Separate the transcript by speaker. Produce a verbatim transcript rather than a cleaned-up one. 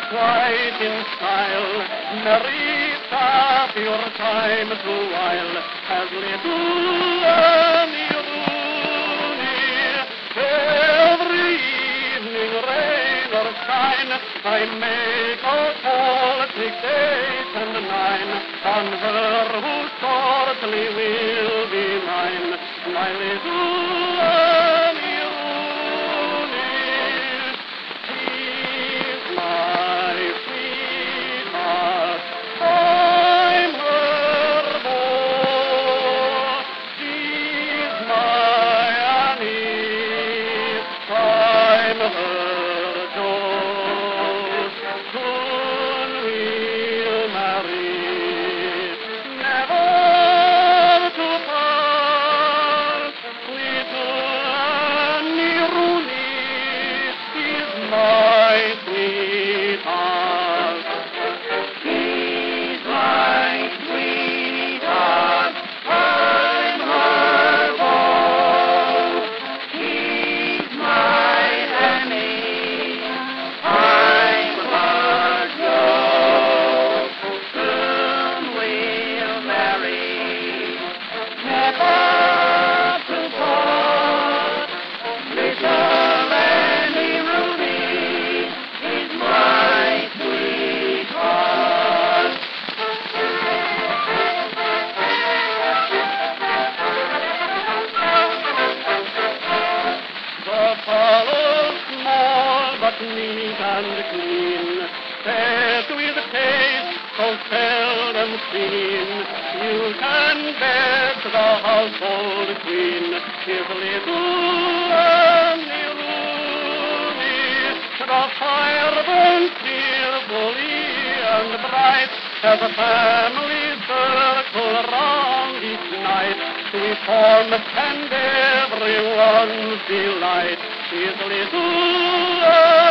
Speaker 1: quite in style. Marita, your time to while, as little Annie Rooney. Every evening, rain or shine, I make a call at six, eight, and nine on her who shortly will be mine, my little Annie Rooney. She's my sweetheart, I'm her beau. She's my Annie, I'm her Joe. Soon we'll marry, never to part. Little Annie Rooney is my sweetheart. She's my sweetheart, I'm her beau. She's my Annie, I'm her Joe. Soon we'll marry, never to part. Little Annie Rooney is my sweetheart. The parlor's small but neat and clean, set with taste so seldom seen. You can bet the household queen is little Annie Rooney. The fire burns cheerfully and bright as a family circle round each night. Sweet warmth and everyone's delight is little